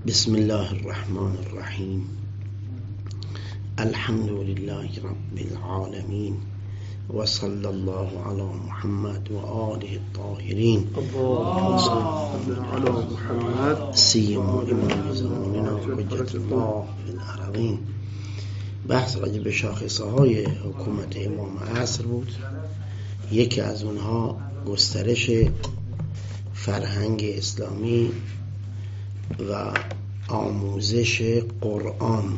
بسم الله الرحمن الرحیم. الحمد لله رب العالمین و صلی الله علی محمد و آله الطاهرین. اللهم صل علی محمد سیما امام زماننا حجت الله فی الارضین. بحث راجع به شاخصه های حکومت امام عصر بود. یکی از اونها گسترش فرهنگ اسلامی و آموزش قرآن.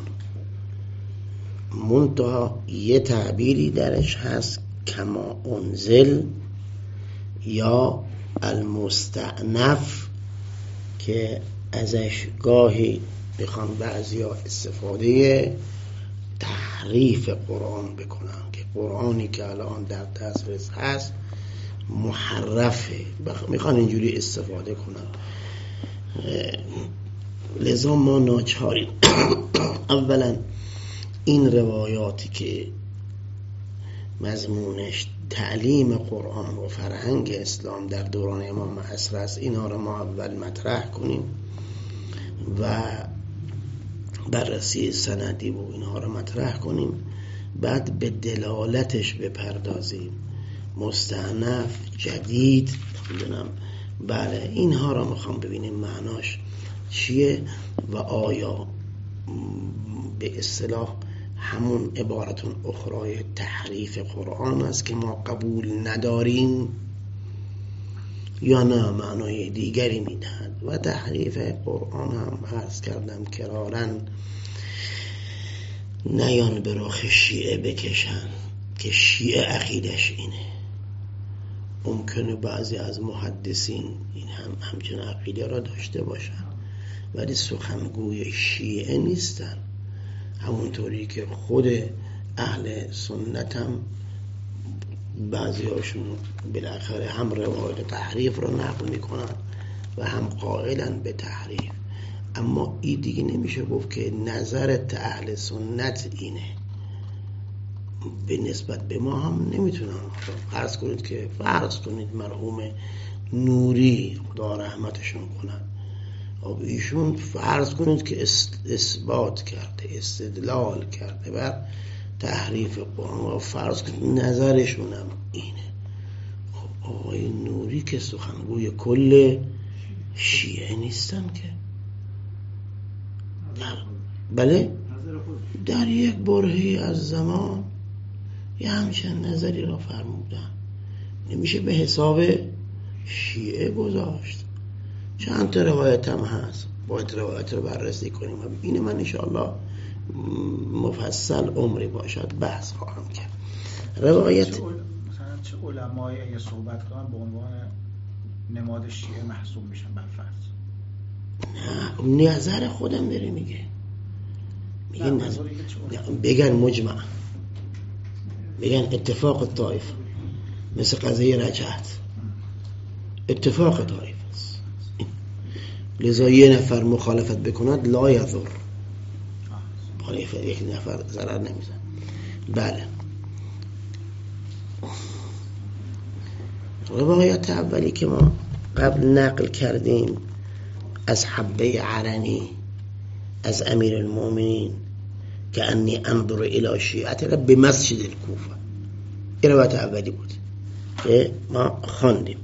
منتها یه تعبیری درش هست کما انزل یا المستأنف که ازش گاهی بخوان بعضیا استفاده تحریف قرآن بکنن که قرآنی که الان در دسترس هست محرفه، میخوان اینجوری استفاده کنن. لذا ما ناچاریم اولا این روایاتی که مضمونش تعلیم قرآن و فرهنگ اسلام در دوران امام عصر است، اینا رو ما اول مطرح کنیم و بررسی سندی و اینها رو مطرح کنیم، بعد به دلالتش بپردازیم. مستأنف، جدید، میدونم بله، اینها رو میخوام ببینیم معناش چیه و آیا به اصطلاح همون عبارتون اخرای تحریف قرآن است که ما قبول نداریم یا نه معنای دیگری میدهد. و تحریف قرآن هم عرض کردم کرارن نیان به رخ شیعه بکشن که شیعه عقیدش اینه. ممکنه بعضی از محدثین این همچنین عقیده را داشته باشن ولی سخنگوی شیعه نیستن، همونطوری که خود اهل سنت هم بعضی هاشون بالاخره هم روایت تحریف را نقل میکنن و هم قائلن به تحریف. اما این دیگه نمیشه گفت که نظرت اهل سنت اینه، به نسبت به ما هم نمیتونن. فرض کنید مرحوم نوری خدا رحمتشون کنن، ایشون فرض کنید که اثبات کرده، استدلال کرده بر تحریف قرآن و فرض کنید نظرشون هم اینه. خب آقای نوری که سخنگوی کل شیعه نیستن که بله در یک برهه‌ای از زمان یه همچین نظری را فرمودن، نمیشه به حساب شیعه گذاشت. چند تا روایت هم هست، باید روایت رو بررسی کنیم. این من انشاءالله مفصل عمری باشد بحث خواهم کرد. روایت مثلا چه علمای اگه صحبت کنن به عنوان نماد شیعه محسوب میشن بر فرض؟ نه، نظر خودم داره میگه بگن مجمع، بگن اتفاق الطائفه، مثل قضیه رجعت اتفاق طائفه است، لذا یه نفر مخالفت بکند لا یضر، یک نفر ضرر نمیزن. بله، روایت اولی که ما قبل نقل کردیم از حبه عرنی از امیر المؤمنین که انی انظر الی شیعتک به مسجد الکوفه، این روایت اولی بود که ما خواندیم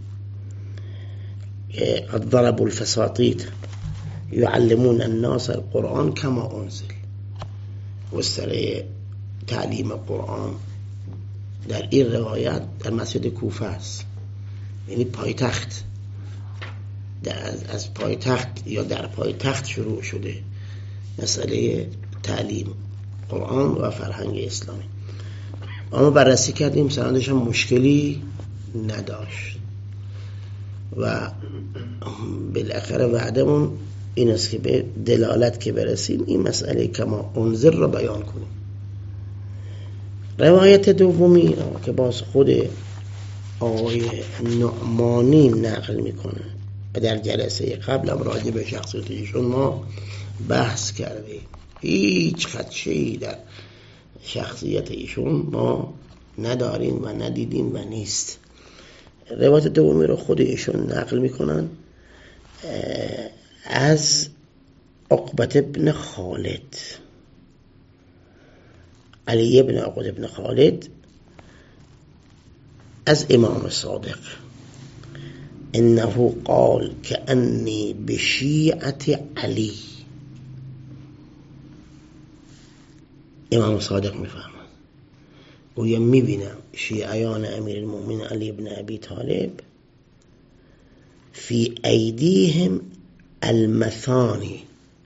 که قد ضربوا الفساطیط یعلمون الناس القرآن کما انزل. گستره تعلیم قرآن در این روایت در مسجد کوفه است، یعنی پایتخت، از پایتخت یا در پایتخت شروع شده مسئله تعلیم قرآن و فرهنگ اسلامی. اما بررسی کردیم سندش هم مشکلی نداشت و بالاخره وعدمون این است که به دلالت که برسیم این مسئله کما انذر را بیان کنیم. روایت دومی که باز خود آقای نعمانی نقل میکنه و در جلسه قبلم راجع به شخصیت ایشون ما بحث کردیم، هیچ خدشه‌ای در شخصیت ایشون ما نداریم و ندیدیم و نیست. روایت دومی رو خود ایشون نقل میکنن از عقبة بن خالد، علی بن عقبة بن خالد از امام صادق انه قال كأني بشيعة علی. امام صادق میفهمد گویا میبینم شیعیان امیر المؤمنین علی بن ابی طالب فی ایدیهم المثانی،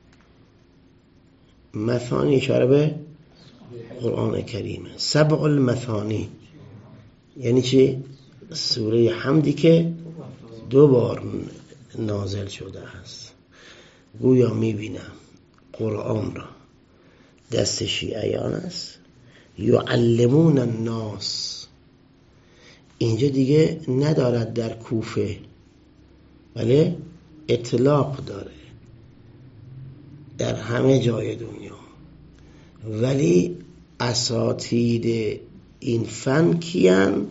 مثانی اشاره به قرآن کریمه، سبع المثانی یعنی چی؟ سوره حمدی که 2 بار نازل شده است. گویا میبینم قرآن را دست شیعیان است، یعلمون الناس. اینجا دیگه ندارد در کوفه، بله اطلاق داره در همه جای دنیا، ولی اساتید این فن کیان؟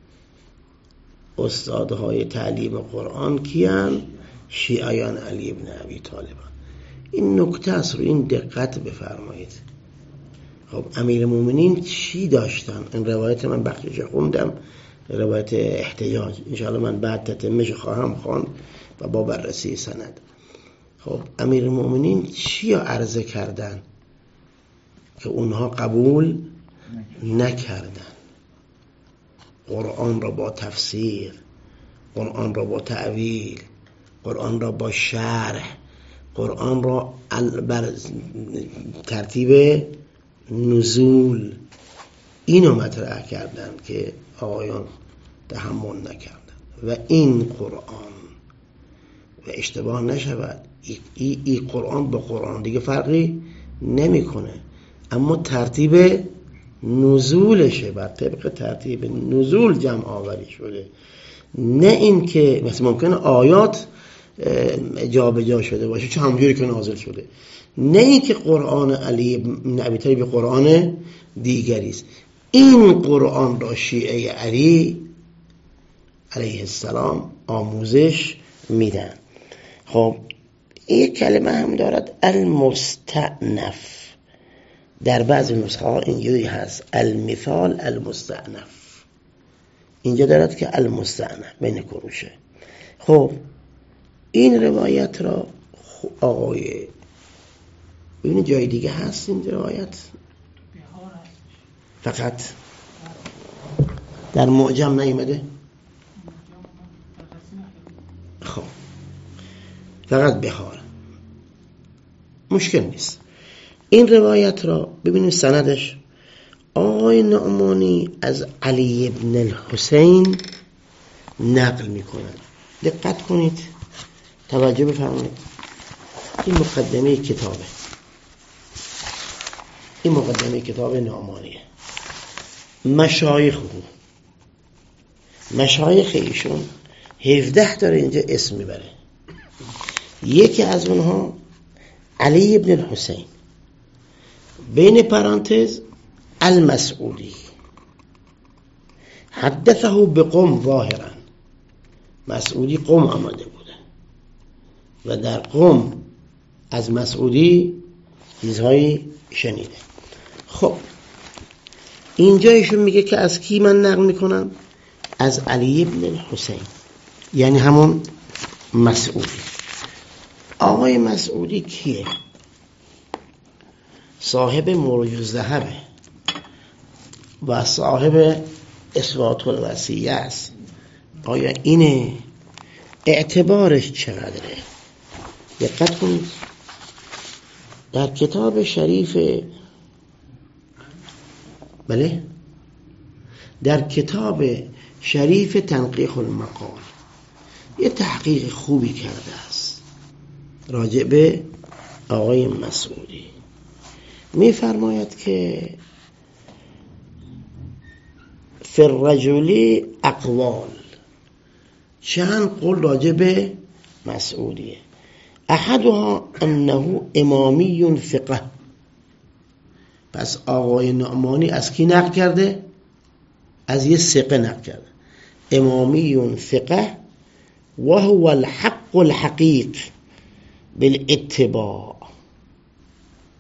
استادهای تعلیم قرآن کیان؟ شیعیان علی بن ابی طالب. این نکته است، رو این دقت بفرمایید. خب امیر المؤمنین چی داشتن؟ این روایت من بخشش خوندم، روایت احتجاج، انشاءالله من بعد تتمش خواهم خواند و با بررسی سند. خب امیر المؤمنین چی عرضه کردن که اونها قبول نکردن؟ قرآن را با تفسیر، قرآن را با تأویل، قرآن را با شرح، قرآن را بر ترتیب نزول، اینو مطرح کردن که آقایان تحمل نکردن. و این قرآن، و اشتباه نشود، این قرآن با قرآن دیگه فرقی نمیکنه، اما ترتیب نزولشه، بر طبق ترتیب نزول جمع آوری شده، نه این که مثلا ممکنه آیات جا به جا شده باشه چون همونجوری که نازل شده، نه این که قرآن علی بن ابی طالب قرآن دیگری است. این قرآن را شیعه علی علیه السلام آموزش میدن. خب یک کلمه هم دارد المستأنف، در بعضی نسخه ها اینجوری هست المثال المستأنف، اینجا دارد که المستأنف بین کروشه. خب این روایت را آقای ببینید جای دیگه هست این روایت؟ فقط در معجم نیامده؟ خب فقط بهار، مشکل نیست. این روایت را ببینید سندش، آقای نعمانی از علی بن الحسین نقل میکنند. دقت کنید، توجه بفرمایید. این مقدمه کتابه، این مقدمه کتاب نعمانیه. مشایخ ایشون 17 داره اینجا اسم میبره. یکی از اونها علی بن الحسین، بین پرانتز المسعودی، حدثه بقوم ظاهرا، مسعودی قوم آمده بوده و در قوم از مسعودی چیزهایی شنیده. خب اینجا ایشون میگه که از کی من نقل میکنم؟ از علی بن الحسین، یعنی همون مسعودی. آقای مسعودی کیه؟ صاحب مروج الذهبه و صاحب اثبات الوصیه است. آیا اینه؟ اعتبارش چقدره؟ دقت کنید، در کتاب شریف، بله در کتاب شریف تنقیح المقال یه تحقیق خوبی کرده است راجع به آقای مسعودی. می‌فرماید که فی الرجل اقوال، چند قول راجع به مسعودیه. احدها انه امامی فقه. پس آقای نعمانی از کی نقل کرده؟ از یه ثقه نقل کرده. امامی فقه و هو الحق الحقیق بالاتباع.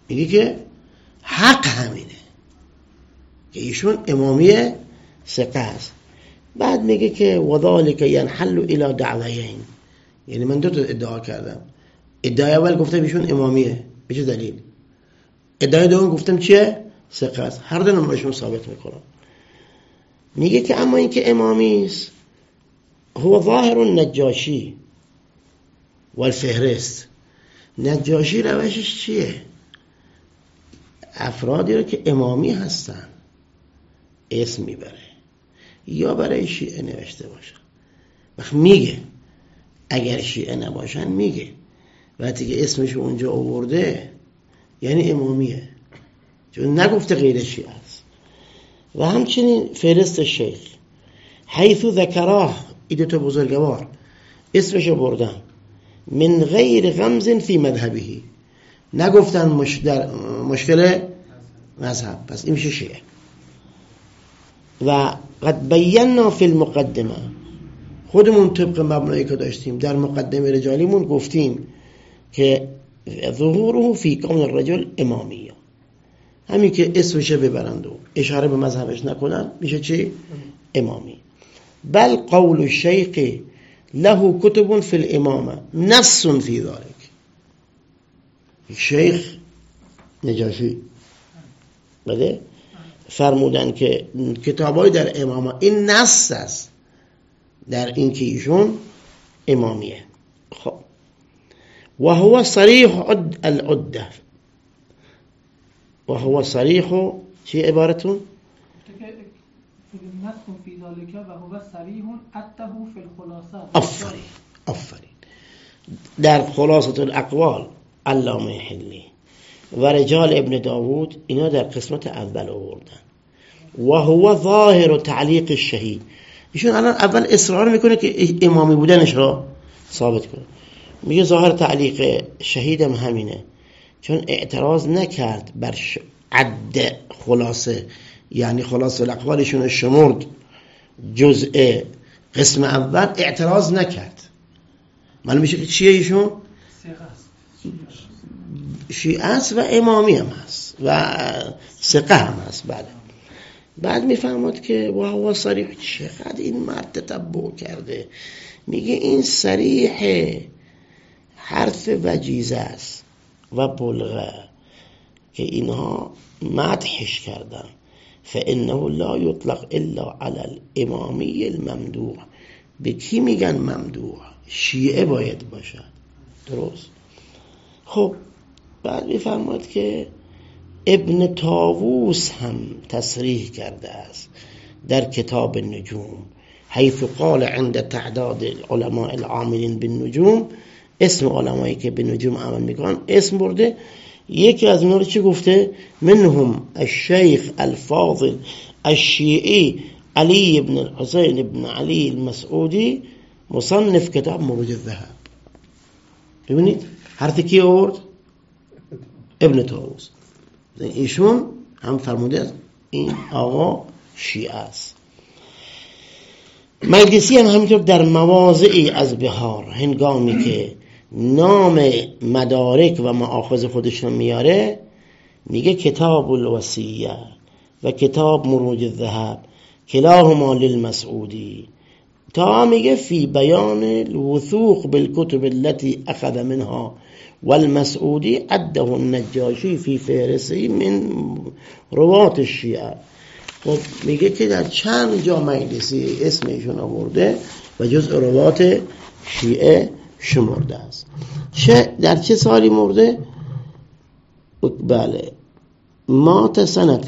میگه که حق همینه که ایشون امامی ثقه است. بعد میگه که وذالک ینحل الی دعویین، یعنی من دو تا ادعا کردم. ادعای اول گفتم ایشون امامیه، به چه دلیل؟ ادعای دوم گفتم چیه؟ ثقه است. هر دو نمایشون ثابت میکنم. میگه که اما این که امامی است هو ظاهر النجاشی والفهرست. نجاشی روشش چیه؟ افرادی رو که امامی هستن اسم میبره یا برای شیعه نوشته باشن. وقت میگه اگر شیعه نباشن میگه وقتی که اسمش اونجا آورده یعنی امامیه، چون نگفته غیر شیعه است. و همچنین فهرست شیخ حیث ذکراه، این دوتا بزرگوار اسمشو بردن من غیر غمز فی مذهبی، نگفتن مشکل مذهب، پس این میشه شیعه. و قد بینا فی المقدمه، خودمون طبق مبنایی که داشتیم در مقدمه رجالیمون گفتیم که ظهوره فی کون الرجل امامیه، همین که اسمش ببرند و اشاره به مذهبش نکنن میشه چی؟ امامی. بل قول الشیخ له کتب فی الامامه نص فی ذلك. شیخ نجاشی بله فرمودن که کتابای در امامه این نص است در این که ایشون امامیه. خب و هو صریح العده، و هو صریح چی عبارتون؟ آفرین. در خلاصة الاقوال علامه حلی و رجال ابن داود اینا در قسمت اول آوردن. و هو ظاهر تعلیق الشهید، ایشون الان اول اصرار میکنه که امامی بودنش را ثابت کنه. میگه ظاهر تعلیق شهیدم همینه، چون اعتراض نکرد بر عد خلاصه، یعنی خلاصه الاقوالشون شمرد جزء قسم اول، اعتراض نکرد. معلوم میشه که چیه ایشون؟ شیعه است و امامی هم هست و ثقه هم هست. بعد میفهمد که واه صریح، چقدر این مرد تتبع کرده. میگه این صریح حرف وجیزه است و بلغه که اینها مدحش کردن. فانه لا یطلق الا علی الامامی الممدوح. به کی میگن ممدوح؟ شیعه باید باشد، درست؟ خب بعد میفهمد که ابن طاووس هم تصریح کرده است در کتاب النجوم، حیث قال عند تعداد العلماء العاملین بالنجوم، اسم علمایی که به نجوم عمل میکنن اسم برده. یکی از اینا رو چی گفته؟ منهم الشیخ الفاضل الشیعی علی بن الحسین بن علی المسعودی مصنف کتاب مروج الذهب. ببینید حرف کی آورد؟ ابن طاووس. ایشون هم فرموده این آقا شیعه است. مجلسی هم همینطور در مواضعی از بحار هنگامی که نام مدارک و مآخذ خودشون میاره میگه کتاب الوصیه و کتاب مروج الذهب کلاهما للمسعودی، تا میگه فی بیان الوثوق بالکتب التي اخذ منها والمسعودی عده النجاشی فی فهرستی من روات الشیعه. خب میگه که در چند جا مجلسی اسم ایشون آورده و جزء روات شیعه شمرده است. در چه سالی مرده؟ بله مات سنة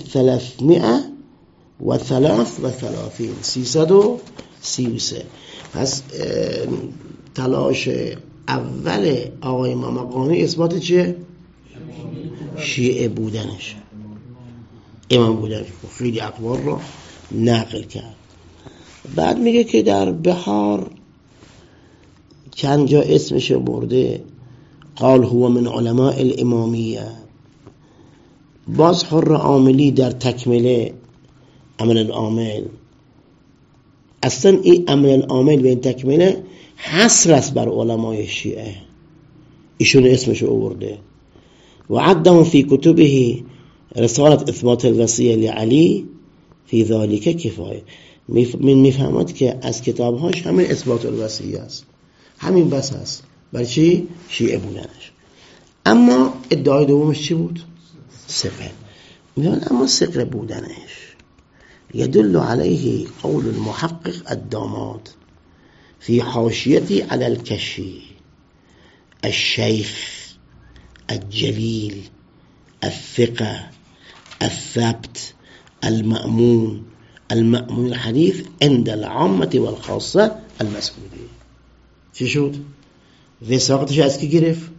333. پس تلاش اول آقای امام مقامی اثبات چیه؟ شیعه بودنش، امام بودنش. خیلی اقوال رو نقل کرد. بعد میگه که در بحار چند جا اسمش برده، قال هو من علماء الامامیه. باز حر عاملی در تکمله عمل العامل، اصلا این عمل العامل به این تکمله حصر است بر علمای شیعه، ایشون اسمش آورده. وعدهم في كتبه رسالة إثبات الوصية لعلي في ذلك کفایه. میفهمد که از کتابهاش همین اثبات الوصیه است، همین بس است. برای چی؟ شیعه بودنش. اما ادعای دومش چی بود؟ ثقه. میگن اما ثقه بودنش يدل عليه قول المحقق الداماد في حاشيته على الكشي الشيخ الجليل الثقة الثبت المأمون الحديث عند العامة والخاصة المسعودي. چی شد؟ وثاقتش از کی گرفت؟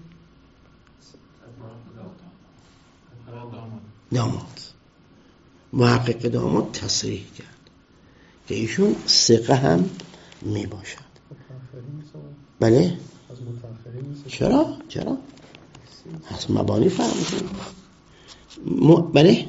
داماد. محقق داماد تصریح کرد که ایشون ثقه هم می باشد. بله؟ چرا؟ از مبانی فهمیدیم. بله؟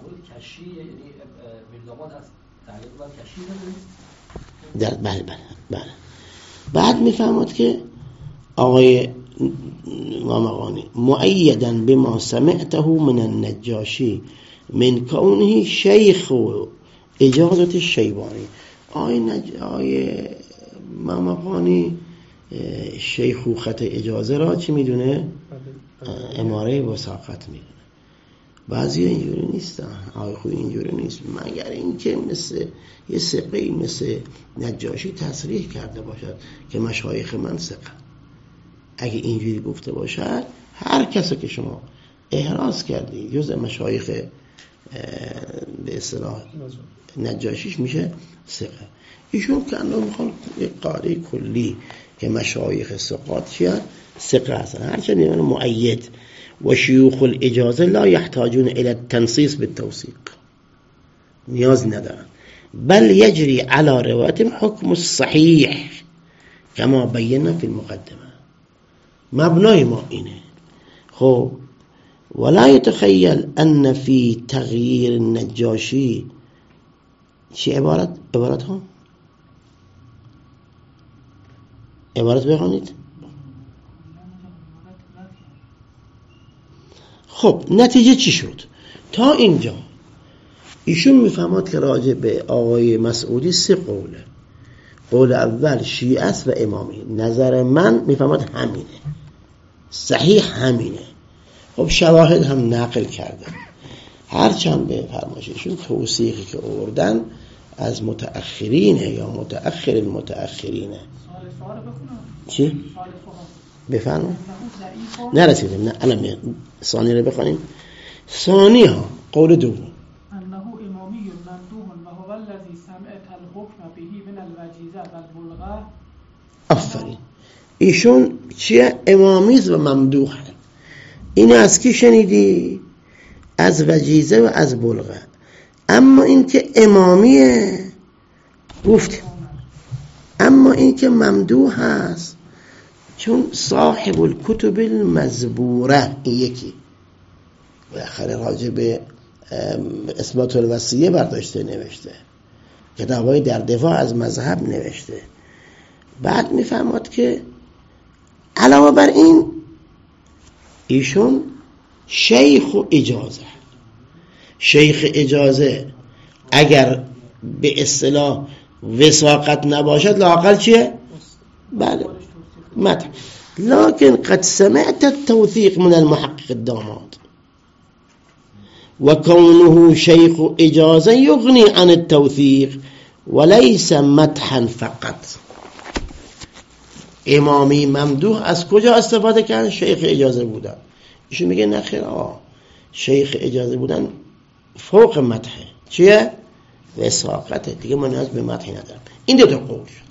بله. بعد میفهمد که آقای مامقانی مؤیداً بما سمعته من النجاشی من کونه شیخ و اجازت الشیبانی. آقای مامقانی شیخوخت اجازه را چی میدونه؟ اماره وثاقت میدونه. بعضی اینجوری نیستن. آقای خوی اینجوری نیست، مگر اینکه مثل یه ثقه‌ای مثل نجاشی تصریح کرده باشد که مشایخ من ثقه. اگه اینجوری گفته باشد هر کسی که شما احراز کردی جز مشایخ به اصطلاح نجاشیش میشه ثقه. ایشون که اندام میخوان یک قاعده کلی که مشایخ ثقات چیه؟ ثقه هستن. هرچند یعنی مؤید و شیوخ الاجازه لا يحتاجون الى التنصیص بالتوثیق، نیاز ندارن، بل يجري على رواتب حكم الصحيح كما بينا في المقدمه. مبنای ما اینه. خب ولا يتخيل ان في تغيير النجاشي چی عبارت ها؟ عبارت بخونید. خب نتیجه چی شد؟ تا اینجا ایشون میفهمد که راجع به آقای مسعودی 3 قوله. قول اول شیعه است و امامی. نظر من میفهمد همینه، صحیح همینه. خب شواهد هم نقل کردن، هرچند به فرمایششون توثیقی که آوردن از متأخرینه یا متأخر المتأخرینه. سوال بخونم. چی؟ بفرمایید. نرسیدیم. نه الان میاد. ثانی رو بخونیم. ثانی ها قول دوم انه امامی ممدوح و هو الذی سمعت الحکم به من الوجیزه و البلغه. آفرین. ایشون چیه؟ امامیز و ممدوحه. این از کی شنیدی؟ از وجیزه و از بلغه. اما این که امامیه گفت، اما این که ممدوح هست چون صاحب الکتب المزبوره. این یکی بالاخره راجع به اثبات الوصیه برداشته نوشته، کتابای در دفاع از مذهب نوشته. بعد میفهمد که علاوه بر این ایشون شیخ و اجازه. شیخ اجازه اگر به اصطلاح وثاقت نباشد لااقل چیه؟ بله متن. لكن قد سمعت التوثيق من المحقق الداماد وكونه شيخ إجازة يغني عن التوثيق وليس مدحا فقط. امامی ممدوح از کجا استفاده کردن؟ شیخ اجازه بودن. ایشون میگه نخیر شیخ اجازه بودن فوق مدحه. چیه؟ وثاقته دیگه، من نیاز به مدحی ندارم. این 2 قول شد.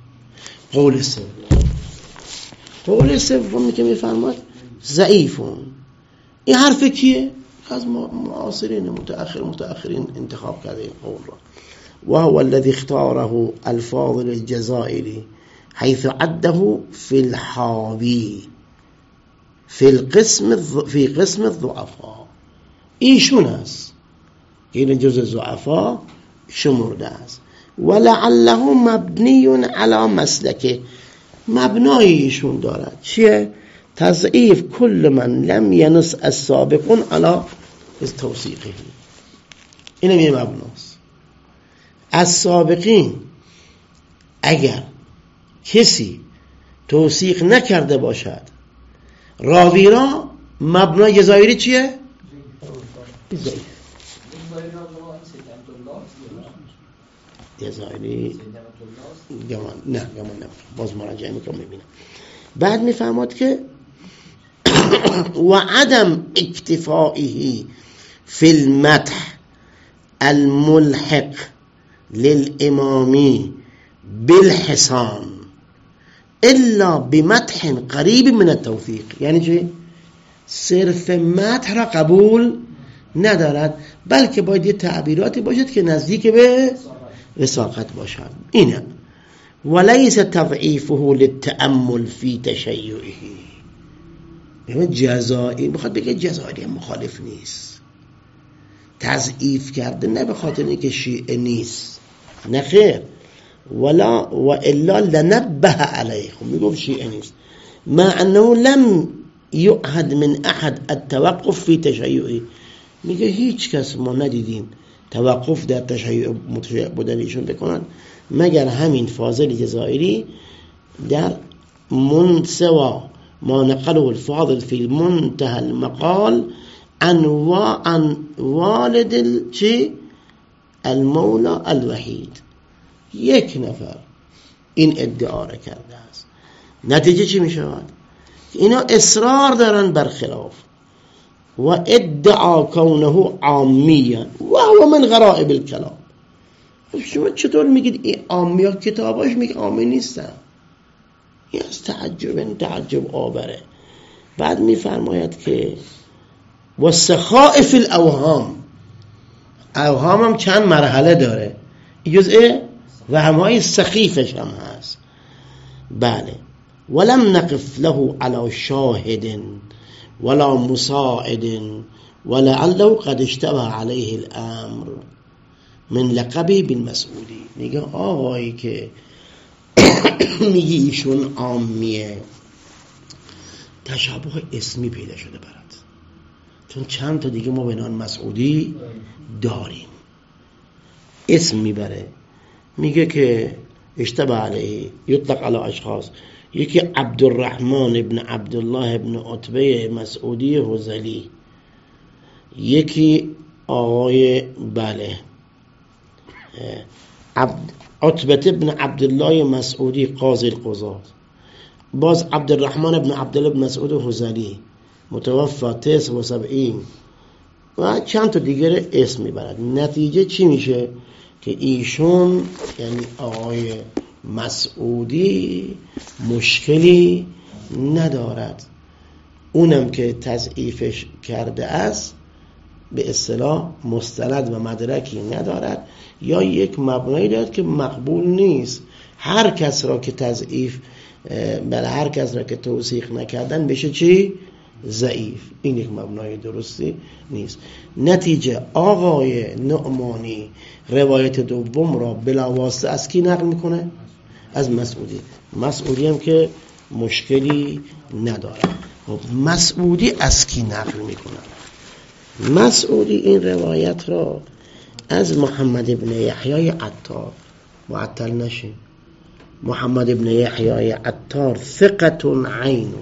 قول سومی که میفرماد ضعیفون. این حرف کیه؟ از معاصرین متأخرین انتخاب کرده این قول را. وهو الذي اختاره الفاضل الجزائري حيث عده في الحاوي في قسم الضعفاء. ایشون است این جزء ضعفا شمرده است. ولعله مبنی على مسلکه. مبنای ایشون دارد چیه؟ تضعیف کل من لم ینص السابقون علی توثیقه. اینم یه مبناست. از سابقین اگر کسی توثیق نکرده باشد راوی را، مبنای جزایری چیه؟ ضعیف. جزایری گمان نه باز مراجعه میکنم میبینم. بعد میفهمد که و عدم اکتفائه فی المدح الملحق للامامی بالحسان الا بمدح قریب من التوثیق. یعنی چی؟ صرف مدح را قبول ندارد، بلکه باید یه تعبیراتی باشد که نزدیک به وثاقت باشد. اینه ولیس تضعیفه للتأمل فی تشیعه. جزایی بخواد بگه جزایی مخالف نیست، تضعیف کرده نه به خاطر اینکه شیعه نیست، نه خیر، ولا و الا لنبه علیه. خب میگفت شیعه نیست، مع انه لم یعهد من احد التوقف فی تشیعه. میگه هیچ کس ما ندیدیم توقف در تشیع متشیع بودن ایشون بکنن مگر همین فاضل جزائری در منسوا ما نقله الفاضل فی منتهى المقال عن والد المولا الوحید. یک نفر این ادعا را کرده است. نتیجه چی می شود؟ اینا اصرار دارن بر خلاف و ادعا کونه عامیا و هو من غرائب الکلام. شما چطور میگید این عامیا؟ کتاباش میگه عامی نیستن. این از تعجب آوره. بعد میفرماید که و سخاء فی الاوهام، اوهام هم چند مرحله داره، جزء وهمهای سخیفش هم هست. بله. ولم نقف له على شاهد ولا مساعد ولعله قد اشتبه عليه الامر من لقبه بالمسعودی. میگه آقایی که میگی ایشون عامیه، تشابه اسمی پیدا شده برات، چون چند تا دیگه ما به نام مسعودی داریم. اسم میبره، میگه که اشتبه علیه، یطلق علی اشخاص. یکی عبدالرحمن ابن عبدالله ابن عتبه مسعودی هذلی، یکی آقای عتبه ابن عبدالله مسعودی قاضی القضات، باز عبدالرحمن ابن عبدالله ابن مسعود هذلی متوفى 79 و چند تا دیگر اسم میبرد. نتیجه چی میشه؟ که ایشون یعنی آقای مسعودی مشکلی ندارد، اونم که تضعیفش کرده است به اصطلاح مستند و مدرکی ندارد یا یک مبنایی دارد که مقبول نیست. هر کس را که تضعیف هر کس را که توثیق نکردن بشه چی؟ ضعیف. این یک مبنای درستی نیست. نتیجه آقای نعمانی روایت دوم را بلا واسطه از کی نقل میکنه؟ از مسعودی. مسعودی هم که مشکلی نداره. خب مسعودی از کی نقل میکنه؟ مسعودی این روایت را از محمد ابن یحیی عطار، معطل نشین، محمد ابن یحیی عطار ثقة عین،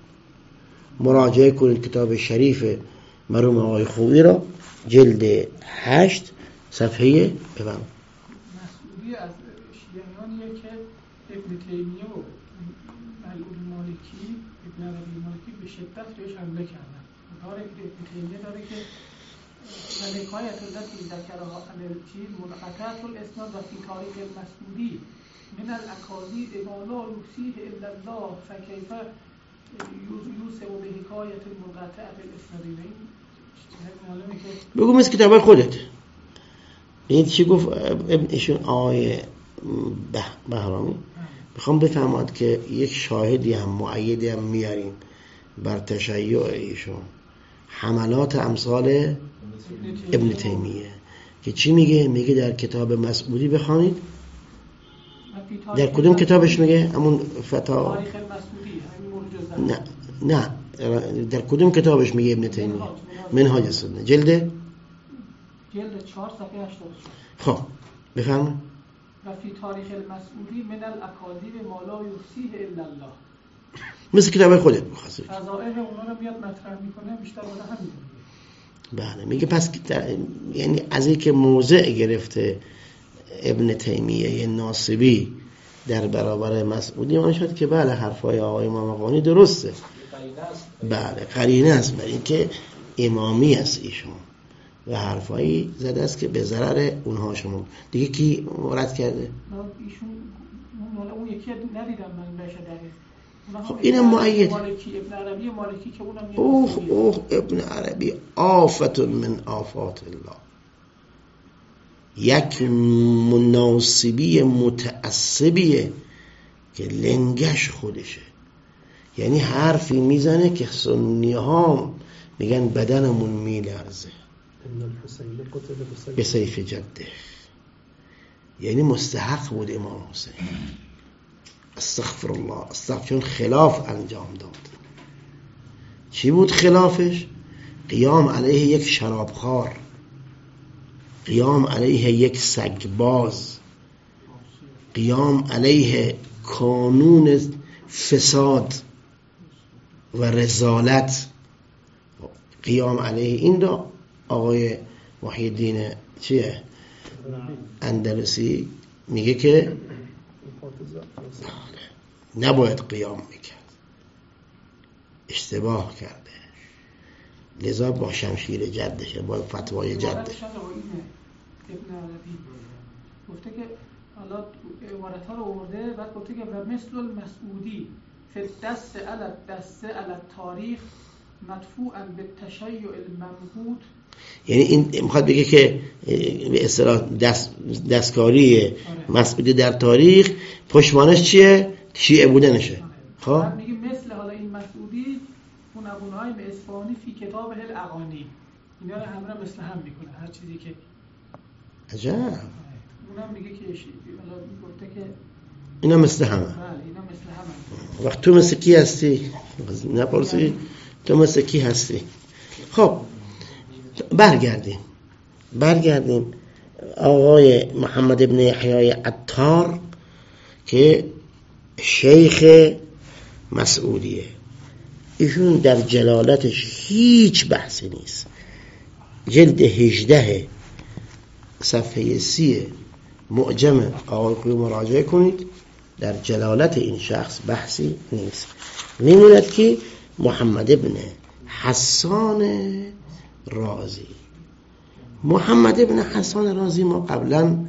مراجعه کنید کتاب شریف مرحوم آقای خویی را، جلد 8 صفحه ببند. مسعودی از شیعیانیه که ابن تیمیه و ملعون مالکی ابن عربی مالکی به شدت بهش حمله کردن. کار ابن تیمیه داره که حکایت التي ذکرها عن الچیز منقطعة الاسناد و فی تاریخ المسعودی من الاکاذیب ما لا یحصیه الا الله فکیف یوسف به حکایت منقطعة الاسناد. بگو مثل کتاب خودت. این چی گفت ایشون آقای بهرامی؟ میخوام بفهمد که یک شاهدی هم مؤیدی هم میاریم بر تشیع ایشون، حملات امثال ابن تیمیه که چی میگه؟ میگه در کتاب مسعودی بخوانید. در کدوم کتابش میگه؟ همون فتا؟ تاریخ مسعودی. نه نه در کدوم کتابش میگه ابن تیمیه؟ منهاج السنه جلد 4 صفحه 84. خب بفرمایید. و فی تاریخ المسعودی من الاکاذیب ما لا یحصیه الا الله. مثل کتاب خودت بخواست فضائح اونا رو میاد مطرح میکنه، بیشتر واسه همین. بله میگه پس یعنی از این که موضع گرفته ابن تیمیه ناصبی در برابر مسعودی من شد که بله حرفای آقای مقانی درسته. بله قرینه است برای اینکه امامی است ایشون و حرفایی زده است که به ضرر اونها شما. دیگه کی رد کرده؟ ایشون اون یکی ندیدم من بشه دقیق. خب اینم مؤید. مالکی ابن عربی مالکی که اونم اوه ابن عربی آفت من آفات الله، یک مناسبی متعصبیه که لنگش خودشه. یعنی حرفی میزنه که سنی ها میگن بدنمون میلرزه. به سیف جده، یعنی مستحق بود امام حسین. استغفر الله، چون خلاف انجام داد. چی بود خلافش؟ قیام علیه یک شرابخوار، قیام علیه یک سگباز، قیام علیه کانون فساد و رذالت، قیام علیه این را آقای محی الدین چیه؟ اندلسی میگه که نباید قیام میکرد، اشتباه کرده، لذا با شمشیر جدشه، با فتوای جدش. ابن عربی گفته که حالا عبارت‌ها رو آورده، بعد گفته که و مثل المسعودی فی الدست علی التاریخ مدفوعا بالتشیع الممقوت. یعنی این میخواد بگه که به اصطلاح دستکاری مسعودی در تاریخ پشتوانش چیه؟ شیعه بودنشه. خب میگه مثل حالا این مسعودی اون ابونعیم اصفهانی فی کتاب الاغانی، اینا رو همراه مثل هم میکنه، هر چیزی که عجب. اونم میگه که حالا گفته که اینا مثل همه. بله اینا مثل همه. وقت تو مثل کی هستی؟ نپرسی تو مثل کی هستی؟ خب برگردیم آقای محمد ابن یحیی عطار که شیخ مسعودیه، ایشون در جلالتش هیچ بحثی نیست. جلد 18 صفحه 30 معجم آقای خویی مراجعه کنید، در جلالت این شخص بحثی نیست. میموند که محمد ابن حسان رازی، محمد ابن حسان رازی ما قبلا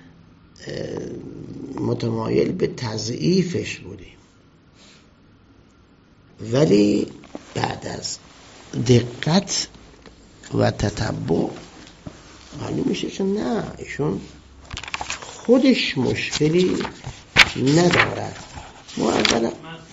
متمایل به تضعیفش بودیم، ولی بعد از دقت و تتبع معلوم میشه که نه، ایشون خودش مشکلی ندارد. ما اولا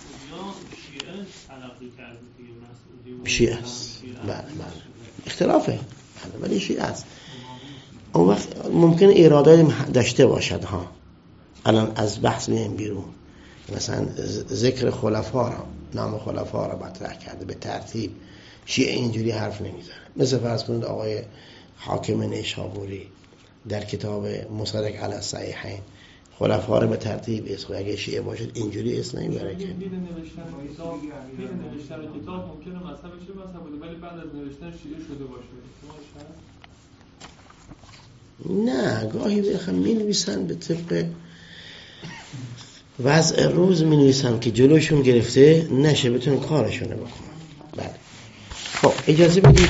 شیعه است، بله اختلافه، ولی شیعه است. اون وقت ممکنه ایراداتی داشته باشد ها. الان از بحث میایم بیرون، مثلا ذکر خلفا را، نام خلفا را مطرح کرده به ترتیب. شیعه اینجوری حرف نمیزنه. مثل فرض کنید آقای حاکم نیشابوری در کتاب مصدق علی الصحیحین خلفا را به ترتیب اسم، اگه شیعه باشد اینجوری اسم نمیبره که. نوشتن کتاب ممکنه مذهبش مذهب بوده ولی بعد از نوشتن شیعه شده باشه. نه، گاهی بخوام می‌نویسن به طبق وضع روز می‌نویسن که جلوشون گرفته نشه، بتونن کارشونه بکنن. بله. خب اجازه بدید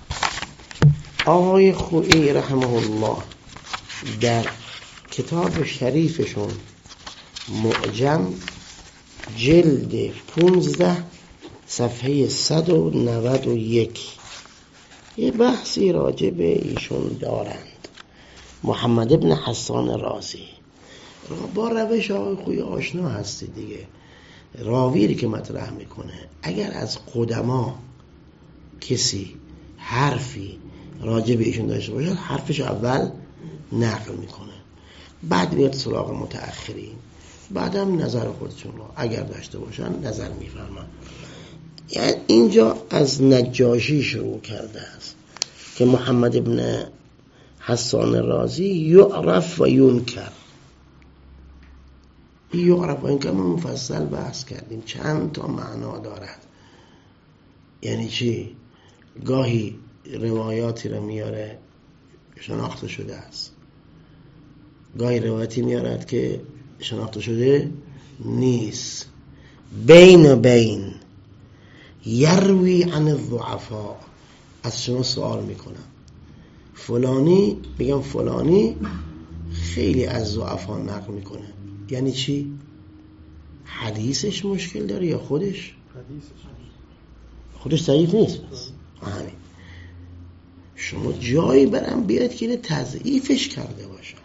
آقای خویی رحمه الله در کتاب شریفشون معجم جلد 15 صفحه 191 یه بحثی راجع به ایشون دارند. محمد ابن حسان رازی با روش آقای خویی آشنا هستی دیگه. راویری که مطرح میکنه اگر از قدما کسی حرفی راجع به ایشون داشته باشه، حرفش اول نقل میکنه، بعد میاد سراغ متأخرین، بعدم نظر خودشون رو اگر داشته باشن نظر میفرمان. یعنی اینجا از نجاشی شروع کرده است که محمد ابن حسان رازی یعرف و ینکر. یعرف و ینکر ما مفصل بحث کردیم، چند تا معنا دارد. یعنی چی؟ گاهی روایاتی رو میاره شناخته شده است، گاهی روایتی میارد که شناخته شده نیست. بین و بین یروی عن الضعفاء، از شما سوال میکنم فلانی، بگم فلانی خیلی از ضعفا نقل میکنه، یعنی چی؟ حدیثش مشکل داره یا خودش ضعیف نیست؟ بس همین. شما جایی برام بیارید که اینه تضعیفش کرده باشه.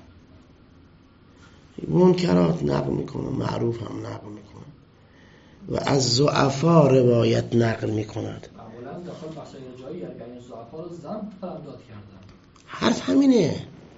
منکرات نقل میکنه، معروف هم نقل میکنه و از ضعفا روایت نقل میکند. معمولا داخل مسائل جایی یعنی این ضعفا رو ذم فرامداد کردن. حرف همینه.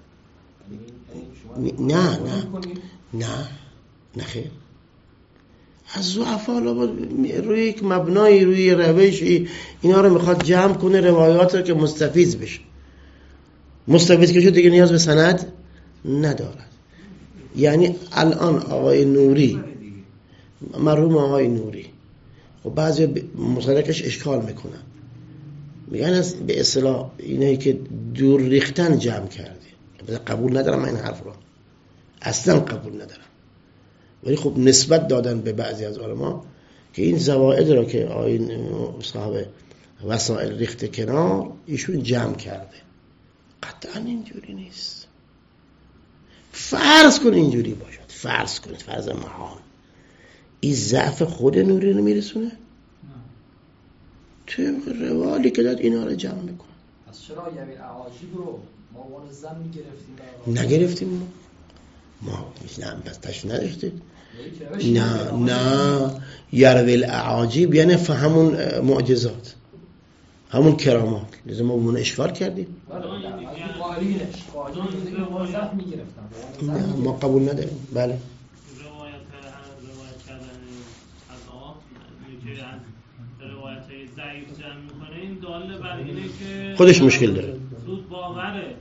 نه خیر. از ضعفا روی یک مبنای، روی روشی اینا رو میخواد جمع کنه، روایات رو که مستفیض بشه. مستفیض که شد دیگه نیاز به سند ندارد. یعنی الان آقای نوری، مرحوم آقای نوری، خب بعضی مصدقش اشکال میکنن، میگن به اصطلاح اینایی که دور ریختن جمع کرده. قبول ندارم من این حرف رو، اصلا قبول ندارم، ولی خب نسبت دادن به بعضی از علما که این زوائد رو که آقای صاحب وسائل ریخته کنار ایشون جمع کرده. قطعا اینجوری نیست. فرض کن اینجوری باشد، فرض کنید، فرض محال، این ضعف خود نوری رو میرسونه؟ تو روالی که داد اینا رو جمع میکنه. از چرا یعنی اعاجیب رو ما وان زن میگرفتیم؟ نگرفتیم ما بس تش نداشتید. نه یروی الاعاجیب یعنی همون معجزات، همون کرامات، لازم ما اون اشکال کردیم. نه ما قبول نداریم. بله روایت کردن از آقا که از روایت ضعیف جمع میکنه، این داله بر اینه که خودش مشکل داره. زود باوره.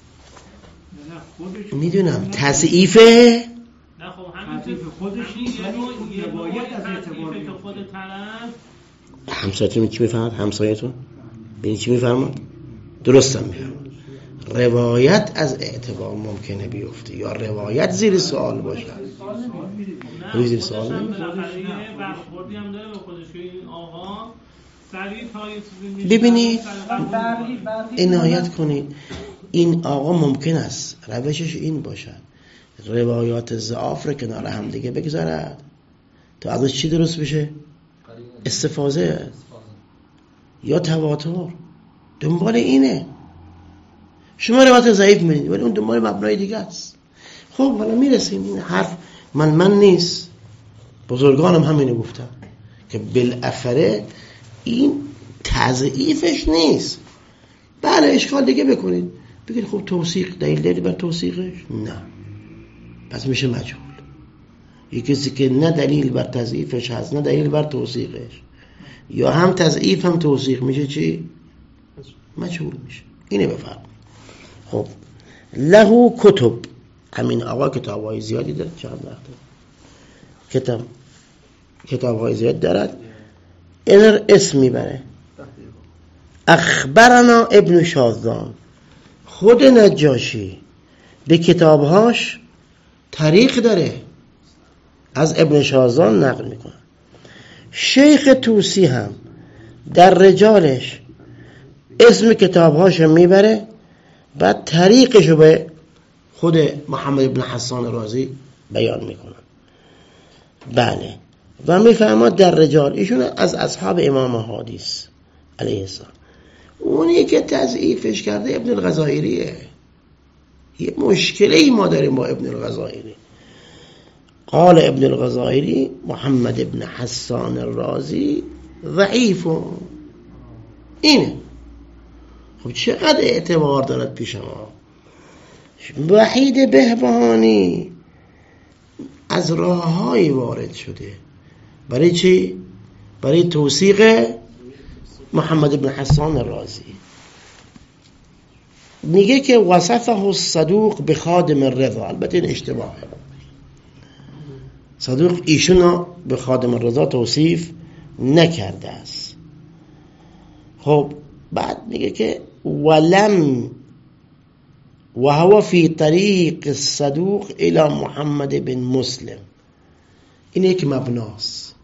میدونم تضعیفه. نه خب همین خودش نیست، یه روایت از اعتبار که خود طرف. همسایتون چی میفهمد؟ همسایتون ببین چی میفهمد؟ درست هم میفهمد. روایت از اعتبار ممکنه بیفته یا روایت زیر سوال باشه. نه زیر سوال بالاخره برخوردی هم داره به خودش که این آقا سریع تا یه چیزی میشه. ببینید عنایت کنید، این آقا ممکن است روشش این باشد روایات ضعاف رو کنار هم دیگه بگذارد تا ازش چی درست بشه؟ استفاضه یا تواتر. دنبال اینه. شما روایت ضعیف میدید ولی اون دنبال مبنای دیگه است. خب حالا میرسیم. این حرف من نیست، بزرگانم همینو گفتن که بالاخره این تضعیفش نیست. بله اشکال دیگه بکنید، بگید خب توثیق دلیل داری بر توثیقش؟ نه، پس میشه مجهول. یکی کسی که نه دلیل بر تضعیفش هست نه دلیل بر توثیقش، یا هم تضعیف هم توثیق، میشه چی؟ مجهول میشه. اینه بفرمایید. خب له کتب، همین آقا کتاب‌های زیادی داره. چند وقته کتاب‌های زیاد دارد. این اسم میبره. اخبرنا ابن شاذان، خود نجاشی به کتابهاش طریق داره، از ابن شاذان نقل میکنه. شیخ توسی هم در رجالش اسم کتابهاشو میبره، بعد طریقشو به خود محمد ابن حسان رازی بیان میکنه. بله و میفهمد در رجال ایشون از اصحاب امام حدیث علیه السلام. اونی که تضعیفش کرده ابن الغزائریه. یه مشکلی ما داریم با ابن الغزائری. قال ابن الغزائری محمد ابن حسان الرازی ضعیف. اینه. خب چقدر اعتبار دارد پیش ما. وحید بهبهانی از راه‌های وارد شده. برای چی؟ برای توثیق محمد بن حسان الرازی. میگه که وصفه الصدوق بخادم الرضا. البته این اشتباهه، صدوق ایشونو به خادم الرضا توصیف نکرده است. خب بعد میگه که ولم و هو فی طریق الصدوق الى محمد بن مسلم. این یک مبناست،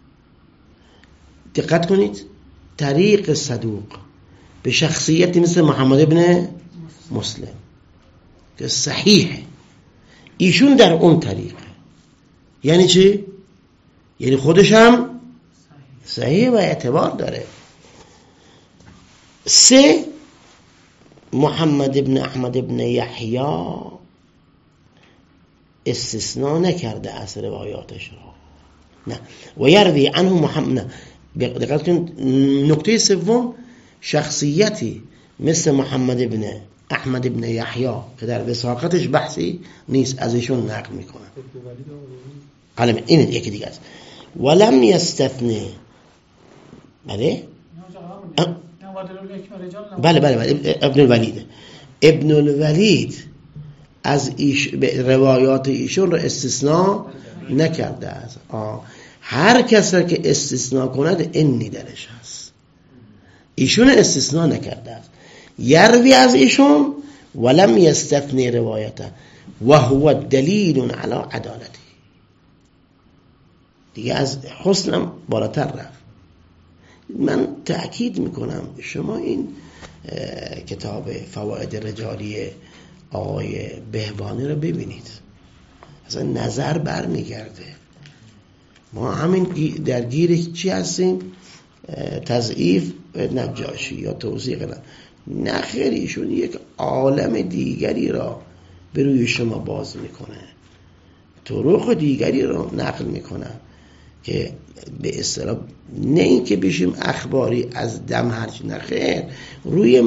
دقت کنید. طریق صدوق به شخصیتی مثل محمد بن مسلم که صحیحه، ایشون در اون طریقه. یعنی چی؟ یعنی خودش هم صحیح و اعتبار داره. 3 محمد بن احمد بن یحیی استثناء نکرده از روایاتش را. نه و یروی عنه محمد. نه دقت کنید. نکته سوم، شخصیتی مثل محمد بن احمد بن یحیی که در وثاقتش بحثی نیست، از ایشون نقل میکنه. قلم این یکی دیگه است. ولم یستثنی. بله بله ابن الولید. ابن الولید از روایات ایشون رو استثناء نکرده است. هر کسی که استثناء کند انی درش هست، ایشون استثناء نکرده است. یروی از ایشون ولم یستثنی روایته و هو دلیل علی عدالتی. دیگه از حسنم بالاتر رفت. من تأکید میکنم شما این کتاب فوائد رجالی آقای بهبانی رو ببینید، اصلا نظر برمیگرده. ما همین در گیر چی هستیم؟ تضعیف نجاشی یا توثیق. نه خیر، ایشون یک عالم دیگری را به روی شما باز میکنه، طرق دیگری را نقل میکنه که به اصطلاح نه این که بشیم اخباری از دم هرچی، نه خیر، روی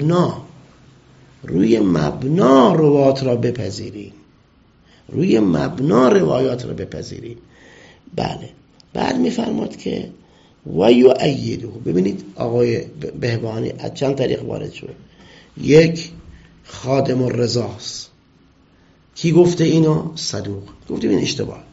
مبنا روایات را بپذیریم، روی مبنا روایات را بپذیریم. بله. بعد میفرماد که و یؤیده. ببینید آقای بهبانی از چند طریق وارد شد. 1 خادم الرضاست. کی گفته اینو؟ صدوق گفته. این اشتباه.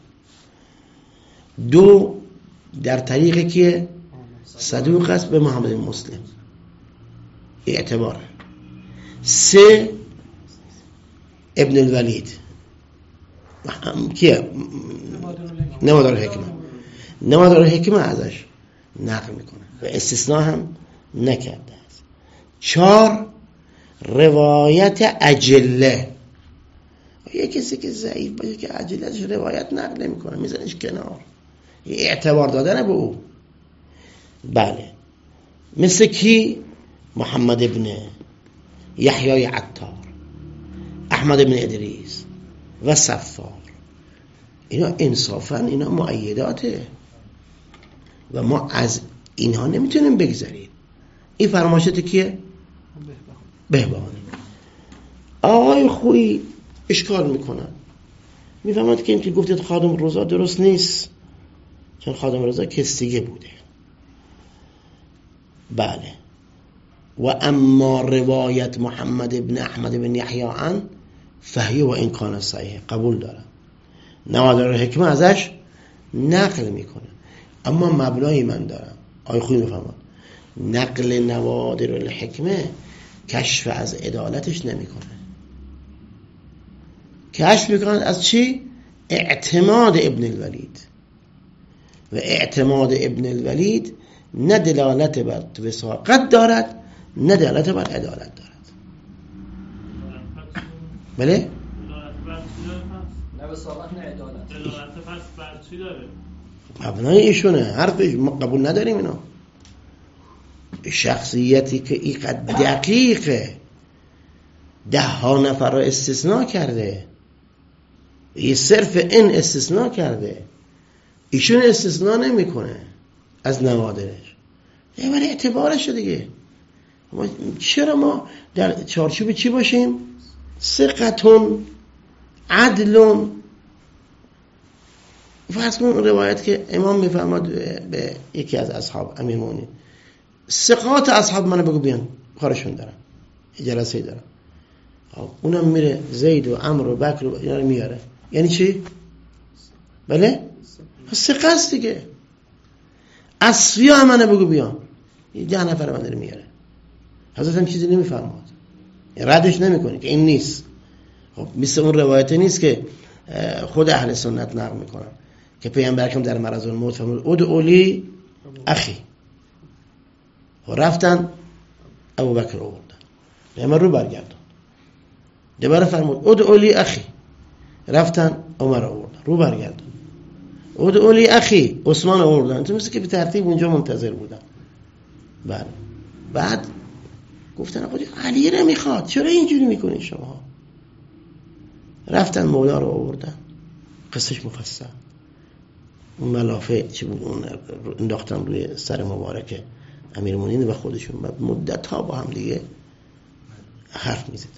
2 در طریق که صدوق است به محمد مسلم، اعتبار. 3 ابن الولید کیه؟ نمادار الحکمه ازش نقل میکنه و استثناء هم نکرده است. 4 روایت اجله. یک کسی که ضعیف باشه که اجلهش روایت نقل نمیکنه، میزنش کنار، اعتبار دادن به او. بله. مثل کی؟ محمد ابن یحیی عطار، احمد ابن ادریس و صفار. اینا انصافاً اینا مؤیداته و ما از اینها نمیتونیم بگذریم. این فرمایشات کیه؟ بهبانی. آقای خویی اشکال میکنن، میفهمند که این که گفتید خادم رضا درست نیست، چون خادم رضا کستیگه بوده. بله. و اما روایت محمد ابن احمد ابن یحیی عن فهی و این کان صحیح، قبول دارم، نوادر حکمه ازش نقل میکنه. اما مبنای من دارم، آقای خویی میفهمند نقل نوادر الحکمه کشف از عدالتش نمیکنه. کشف میکنه از چی؟ اعتماد ابن الولید. و اعتماد ابن الولید نه دلالت بر وثاقت دارد نه دلالت بر عدالت دارد. بله؟ نه وثاقت نه عدالت. دلالت پس بر چی داره؟ مبنای ایشونه، حرفش ما قبول نداریم. اینا شخصیتی که اینقدر دقیقه 10 نفر را استثناء کرده، یه صرف این استثناء کرده، ایشون استثناء نمیکنه از نوادرش، یه برای اعتبارش دیگه. چرا ما در چارچوب چی باشیم؟ ثقتون عدلون فرض کن روایت که امام میفرماد به یکی از اصحاب امیرمومنین ثقات اصحاب منو بگو بیان کارشون دارم جلسه دارم، اونم میره زید و عمرو و بکر و اینا رو میاره. یعنی چی؟ بله؟ ثقه است دیگه. اصفیا منو بگو بیان، 10 نفر من رو میاره. حضرت هم چیزی نمیفرماد، ردش نمیکنه که این نیست. خب مثل اون روایت نیست که خود اهل سنت نقل میکنن که پیامبر اکرم در مرض الموت فرمود ادعوا لی اخی، و رفتن ابوبکر رو آوردن، پیامبر رو برگردون، دوباره فرمود ادعوا لی اخی، رفتن عمر آوردن رو برگردون، ادعوا لی اخی، عثمان آوردن. تو مثل که به ترتیب اونجا منتظر بودن. بله. بعد گفتن آقا علی رو میخواد، چرا اینجوری میکنین شما؟ رفتن مولا رو آوردن، قصهش مفصل، اون ملافه چی بود اون انداختن روی سر مبارک امیرالمومنین و خودشون، بعد مدت ها با هم دیگه حرف میزدن.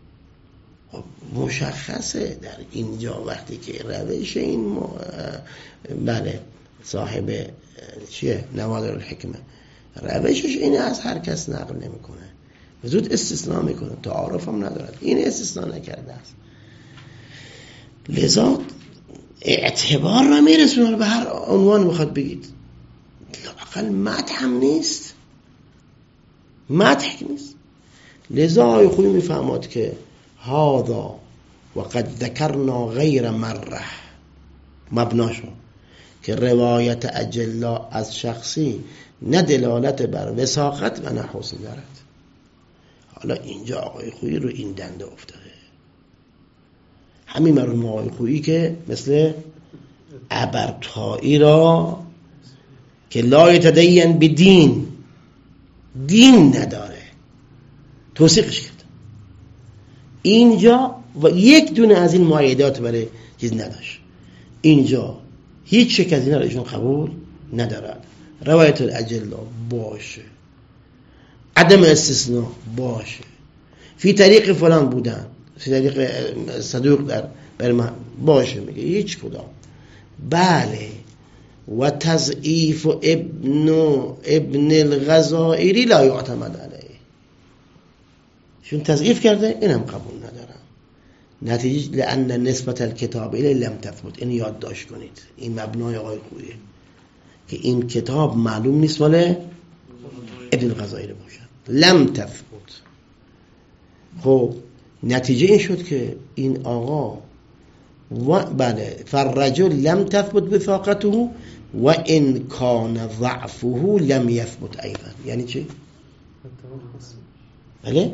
مشخصه در اینجا وقتی که روش این بله صاحب چیه نوادر الحکمه روشش اینه، از هر کس نقل نمیکنه، زود استثناء میکنه، تعارف هم ندارد، این استثناء نکرده است. لذا اعتبار را میرسونه به هر عنوان بخواد بگید، لااقل مدح هم نیست، مدح نیست. لذا آقای خویی میفهمد که هذا وقد ذکرنا غیر مره، مبناشو که روایت اجلا از شخصی نه دلالت بر وثاقت و نه حسن دارد. حالا اینجا آقای خویی رو این دنده افتاده، همین مرحوم آقای خویی که مثل ابرطائی را که لا یتدین بدین، دین نداره، توصیقش کرد. اینجا و یک دونه از این مؤیدات برای چیز نداشت. اینجا هیچ شک از اینا را ایشون قبول ندارد. روایت الاجلا باشه، عدم استثناء باشه، فی طریق فلان بودن، فی طریق صدوق در باشه، میگه هیچ کدام. بله و تضعیف ابن الغزائری لا یعتمد علیه، چون تضعیف کرده اینم قبول ندارم. نتیجه لأن نسبت الکتاب الی لم تثبت، این یادداشت کنید، این مبنای آقای خوییه که این کتاب معلوم نیست مال ابن الغزائری باشه، لم تثبت. خب نتیجه این شد که این آقا و بله فالرجل لم تثبت بثاقته و ان کان ضعفه لم یثبت ایضا. یعنی چی؟ بله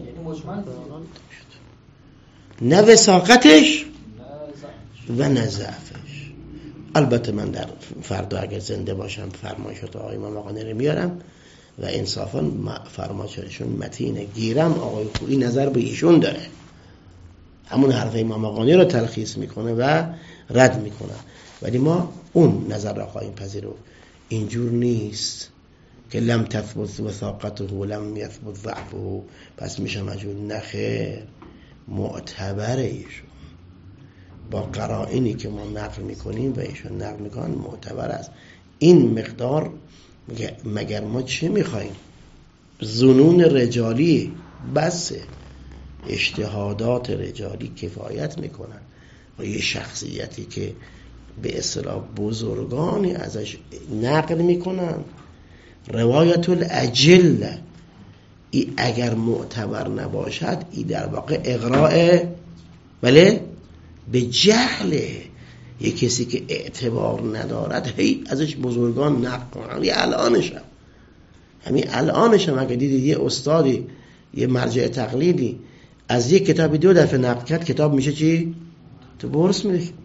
نه وثاقتش و نه ضعفش. البته من در فردا اگر زنده باشم فرمایشات آقای امام آقانی رو میارم و انصافا فرمایشاتشون متینه، گیرم آقای خویی نظر به ایشون داره، همون حرف امام آقانی رو تلخیص میکنه و رد میکنه، ولی ما اون نظر را خواهیم پذیرفت. اینجور نیست که لم تثبت وثاقته و لم یثبت ضعفه پس میشه مجهول. نخیر، معتبره ایشون با قرائنی که ما نقل میکنیم و ایشون نقل میکنن معتبر است. این مقدار مگر ما چه میخواییم؟ ظنون رجالی بسه، اجتهادات رجالی کفایت میکنن و یه شخصیتی که به اصطلاح بزرگانی ازش نقل میکنن. روایت الاجل ای اگر معتبر نباشد ای در واقع اغراء بله به جهله. یه کسی که اعتبار ندارد هی ازش بزرگان نقل کنن. همین الانشم اگر دیدید یه استادی یه مرجع تقلیدی از یک کتابی 2 دفعه نقل کرد، کتاب میشه چی؟ تو بورس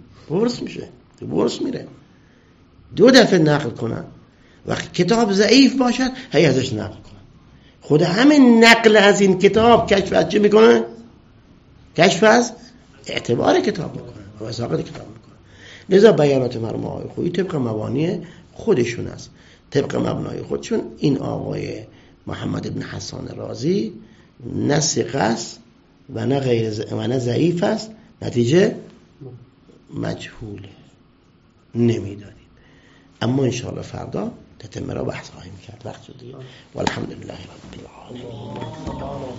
میره 2 دفعه نقل کنن. وقتی کتاب ضعیف باشد هی ازش نقل کنن. خود همین نقل از این کتاب کشف از چه میکنه؟ کشف از اعتبار کتاب میکنه و وثاقت کتاب میکنه. لذا بیانات مرحوم آقای خویی طبق مبانی خودشون است، طبق مبنای خودشون. این آقای محمد ابن حسان رازی نه ثقه است و نه ضعیف است، نتیجه مجهوله. نمیدادیم. اما انشاءالله فردا تتمه را بحث خواهیم کرد. وقت شد دیگه. والحمدلله رب العالمین.